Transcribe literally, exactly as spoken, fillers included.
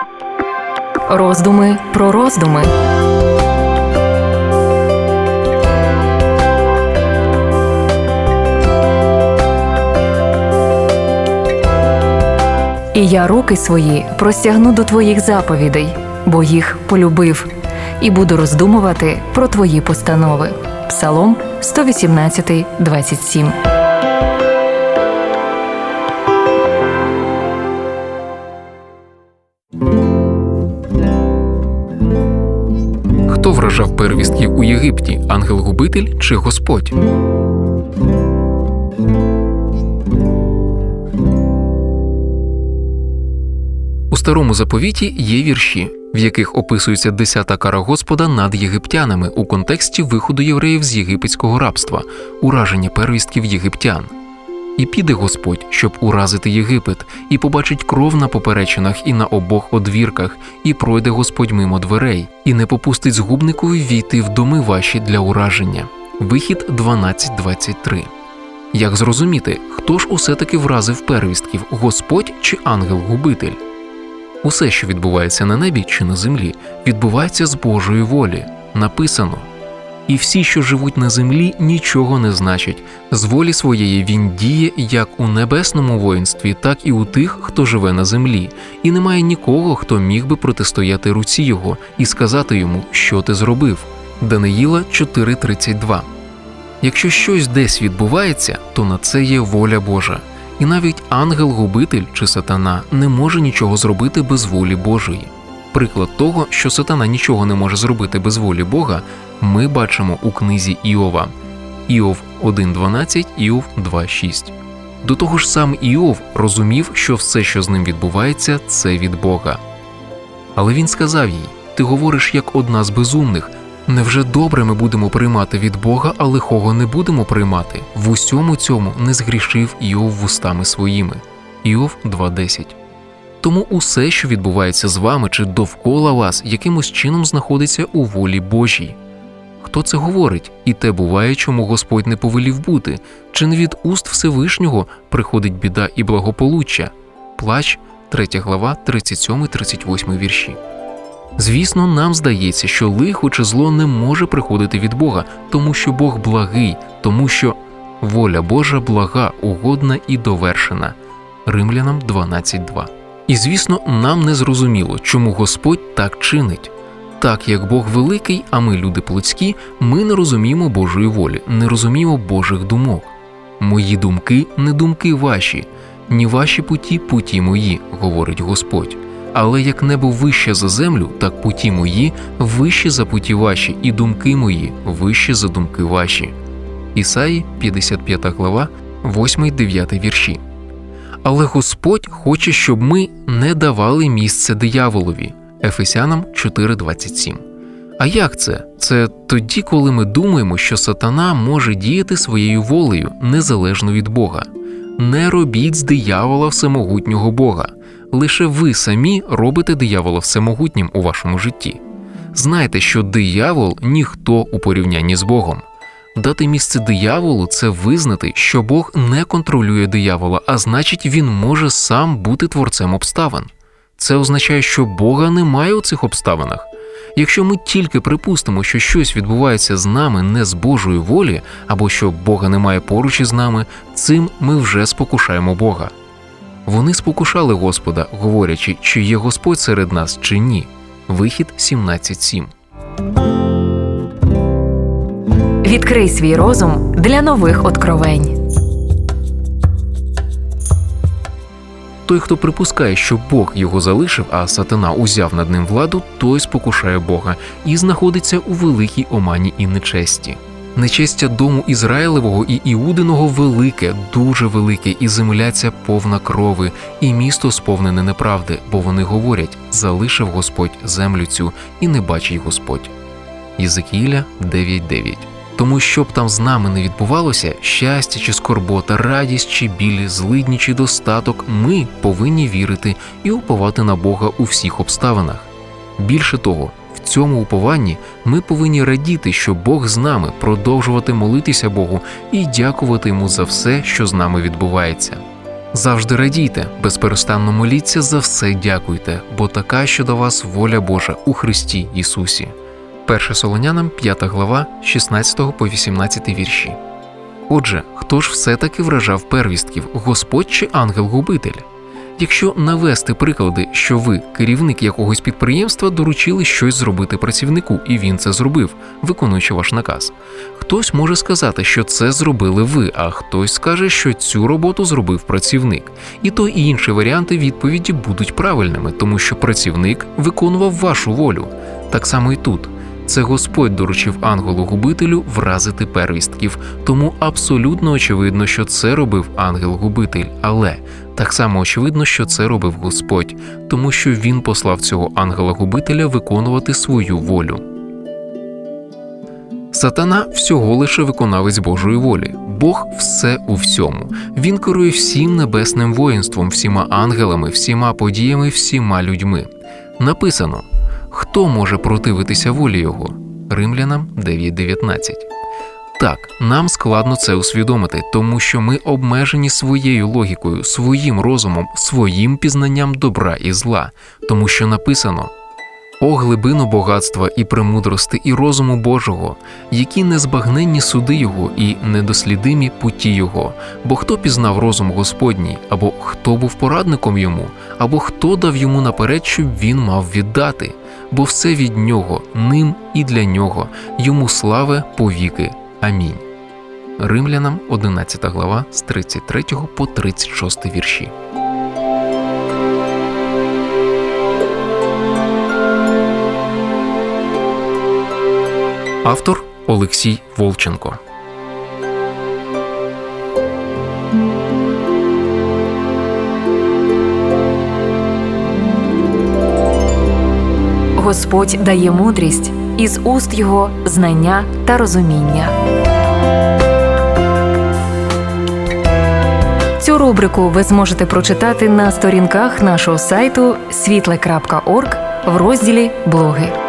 Роздуми про роздуми. І я руки свої простягну до твоїх заповідей, бо їх полюбив, і буду роздумувати про твої постанови. Псалом сто вісімнадцять, двадцять сім. Хто вражав первістків у Єгипті – ангел-губитель чи Господь? У Старому Заповіті є вірші, в яких описується десята кара Господа над єгиптянами у контексті виходу євреїв з єгипетського рабства, ураження первістків єгиптян. «І піде Господь, щоб уразити Єгипет, і побачить кров на поперечинах і на обох одвірках, і пройде Господь мимо дверей, і не попустить згубникові війти в доми ваші для ураження». Вихід дванадцять двадцять три. Як зрозуміти, хто ж усе-таки вразив первістків – Господь чи ангел-губитель? Усе, що відбувається на небі чи на землі, відбувається з Божої волі. Написано: «І всі, що живуть на землі, нічого не значать. З волі своєї він діє як у небесному воїнстві, так і у тих, хто живе на землі. І немає нікого, хто міг би протистояти руці його і сказати йому, що ти зробив». Даниїла чотири тридцять два. Якщо щось десь відбувається, то на це є воля Божа. І навіть ангел-губитель чи сатана не може нічого зробити без волі Божої. Приклад того, що сатана нічого не може зробити без волі Бога, ми бачимо у книзі Іова. Іов один дванадцять, Іов два шість. До того ж сам Іов розумів, що все, що з ним відбувається, це від Бога. Але він сказав їй: «Ти говориш як одна з безумних. Невже добре ми будемо приймати від Бога, а лихого не будемо приймати? В усьому цьому не згрішив Іов вустами своїми». Іов два десять. Тому усе, що відбувається з вами чи довкола вас, якимось чином знаходиться у волі Божій. Хто це говорить? І те буває, чому Господь не повелів бути. Чи не від уст Всевишнього приходить біда і благополуччя? Плач, третя глава, тридцять сьомий тридцять восьмий вірші. Звісно, нам здається, що лихо чи зло не може приходити від Бога, тому що Бог благий, тому що воля Божа блага, угодна і довершена. Римлянам дванадцять два. І, звісно, нам не зрозуміло, чому Господь так чинить. Так як Бог великий, а ми люди плотські, ми не розуміємо Божої волі, не розуміємо Божих думок. «Мої думки – не думки ваші, ні ваші путі – путі мої», – говорить Господь. «Але як небо вище за землю, так путі мої вищі за путі ваші, і думки мої вищі за думки ваші». Ісаї п'ятдесят п'ята глава, восьмий-дев'ятий вірші. Але Господь хоче, щоб ми не давали місце дияволові. Ефесянам чотири двадцять сім. А як це? Це тоді, коли ми думаємо, що сатана може діяти своєю волею, незалежно від Бога. Не робіть з диявола всемогутнього Бога. Лише ви самі робите диявола всемогутнім у вашому житті. Знайте, що диявол – ніхто у порівнянні з Богом. Дати місце дияволу – це визнати, що Бог не контролює диявола, а значить, він може сам бути творцем обставин. Це означає, що Бога немає у цих обставинах. Якщо ми тільки припустимо, що щось відбувається з нами не з Божої волі, або що Бога немає поруч із нами, цим ми вже спокушаємо Бога. Вони спокушали Господа, говорячи, чи є Господь серед нас, чи ні. Вихід сімнадцять сім. Відкрий свій розум для нових откровень. Той, хто припускає, що Бог його залишив, а сатана узяв над ним владу, той спокушає Бога і знаходиться у великій омані і нечесті. Нечестя дому Ізраїлевого і Іудиного велике, дуже велике, і земля ця повна крови, і місто сповнене неправди, бо вони говорять: «Залишив Господь землю цю, і не бачить Господь». Єзекіїля дев'ять дев'ять. Тому що б там з нами не відбувалося, щастя чи скорбота, радість чи біль, злидні чи достаток, ми повинні вірити і уповати на Бога у всіх обставинах. Більше того, в цьому упованні ми повинні радіти, що Бог з нами, продовжувати молитися Богу і дякувати Йому за все, що з нами відбувається. Завжди радійте, безперестанно моліться, за все дякуйте, бо така щодо вас воля Божа у Христі Ісусі. Перше Солонянам, п'ята глава, шістнадцятого по вісімнадцятий вірші. Отже, хто ж все-таки вражав первістків, Господь чи ангел-губитель? Якщо навести приклади, що ви, керівник якогось підприємства, доручили щось зробити працівнику, і він це зробив, виконуючи ваш наказ. Хтось може сказати, що це зробили ви, а хтось скаже, що цю роботу зробив працівник. І той, і інші варіанти відповіді будуть правильними, тому що працівник виконував вашу волю. Так само і тут. Це Господь доручив ангелу-губителю вразити первістків, тому абсолютно очевидно, що це робив ангел-губитель, але так само очевидно, що це робив Господь, тому що Він послав цього ангела-губителя виконувати свою волю. Сатана всього лише виконавець Божої волі. Бог все у всьому. Він керує всім небесним воїнством, всіма ангелами, всіма подіями, всіма людьми. Написано: «Хто може противитися волі Його?» Римлянам дев'ять дев'ятнадцять. Так, нам складно це усвідомити, тому що ми обмежені своєю логікою, своїм розумом, своїм пізнанням добра і зла, тому що написано: «О глибину багатства і премудрости і розуму Божого, які незбагненні суди Його і недослідимі путі Його, бо хто пізнав розум Господній, або хто був порадником Йому, або хто дав Йому наперед, щоб Він мав віддати, бо все від Нього, ним і для Нього, Йому славе повіки. Амінь». Римлянам одинадцята глава з тридцять третього по тридцять шостий вірші. Автор Олексій Волченко. Господь дає мудрість, із уст Його знання та розуміння. Цю рубрику ви зможете прочитати на сторінках нашого сайту світле крапка орг в розділі «Блоги».